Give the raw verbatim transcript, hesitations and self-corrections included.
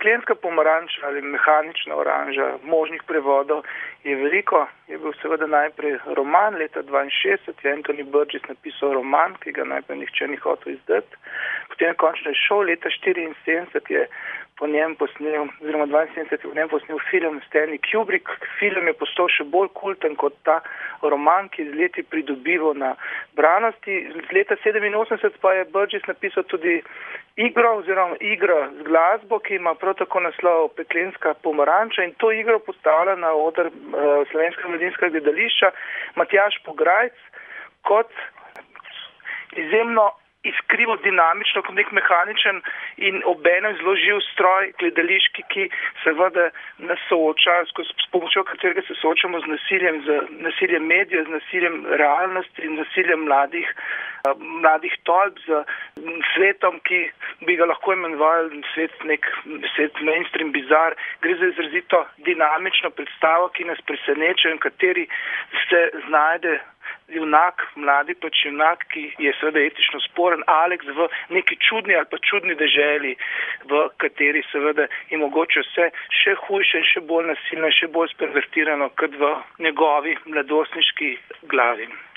Peklenska pomaranča ali mehanična oranža, možnih prevodov je veliko. Je bil seveda najprej roman, leta dvainšestdeset je Anthony Burgess napisal roman, ki ga najprej nihče ni hotel izdati. Potem je končno šel, leta štiriinsedemdeset je po njem posnel, oziroma dvainsedemdeset je po njem posnel film Stanley Kubrick. Film je postal še bolj kulten kot ta roman, ki je z leti pridobival na branosti. Z leta sedeminosemdeset pa je Burgess napisal tudi igro, oziroma igro z glasbo, ki ima prav tako naslov Peklenska pomaranča, in to igro postavlja na oder uh, Slovenskega mladinskega gledališča Matjaž Pograjc kot izjemno iskrivo, dinamično, kot nek mehaničen in obenem zelo živ stroj gledališki, ki seveda nas sooča, s pomočjo katerega se soočamo z nasiljem, z nasiljem medijev, z nasiljem realnosti in nasiljem mladih, mladih tolp, z svetom, ki bi ga lahko imenovali svet nek svet mainstream bizar. Gre za izrazito dinamično predstavo, ki nas preseneča in kateri se znajde junak, mladi pač junak, ki je seveda etično sporen, Alex v neki čudni ali pa čudni deželi, v kateri seveda je mogoče vse še hujše in še bolj nasilno in še bolj spervertirano kot v njegovi mladostniški glavi.